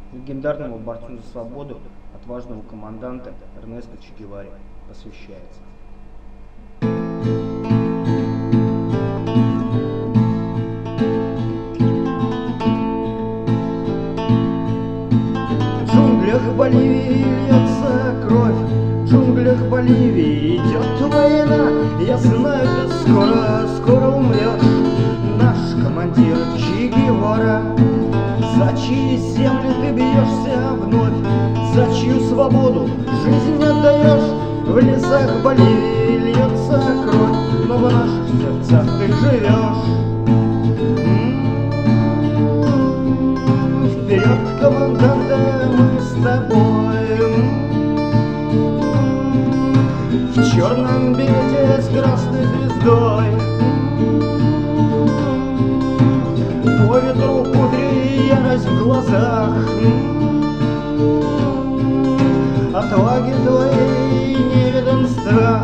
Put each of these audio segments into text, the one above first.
Легендарному борцу за свободу, отважному команданта Эрнесту Че Геваре посвящается. В джунглях Боливии льется кровь, в джунглях Боливии идет война. Я знаю, ты скоро умрешь, наш командир Че Гевара. За чьи земли ты бьешься вновь, за чью свободу жизнь отдаешь? В лесах Боливии льется кровь, но в наших сердцах ты живешь. Вперед, команданта, мы с тобой, в черном берете с красной звездой. По ветру кудри, ярость в глазах, отваги твоей неведан страх.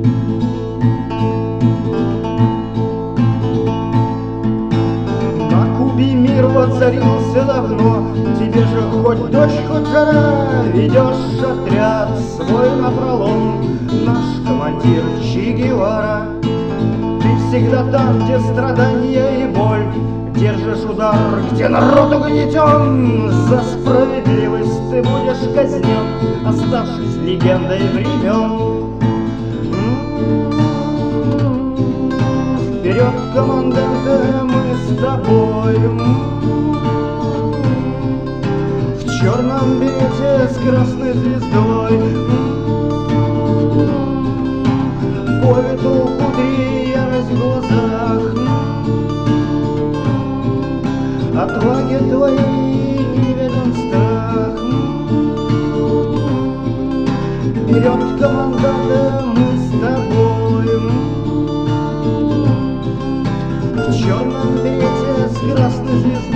На Кубе мир воцарился давно, тебе же хоть дождь, хоть жара, ведешь отряд свой напролом, наш командир Че Гевара. Ты всегда там, где страдания и боль, держишь удар, где народ угнетен. За справедливость ты будешь казнен, оставшись легендой времен. Вперед, команданта, мы с тобой, в черном берете с красной звездой. По ветру кудри, ярость в глазах, отваги твоей неведан страх. Вперед, команданта, мы с тобой, в черном берете с красной звездой.